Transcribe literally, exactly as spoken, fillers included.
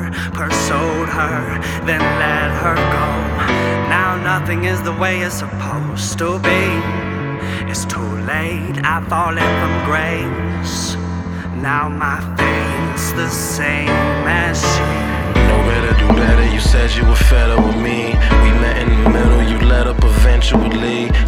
pursued her, then let her go. Now nothing is the way it's supposed to be. It's too late, I've fallen from grace. Now my fate's the same as she. Know better, do better, you said you were fed up with me. We met in the middle, you let up eventually.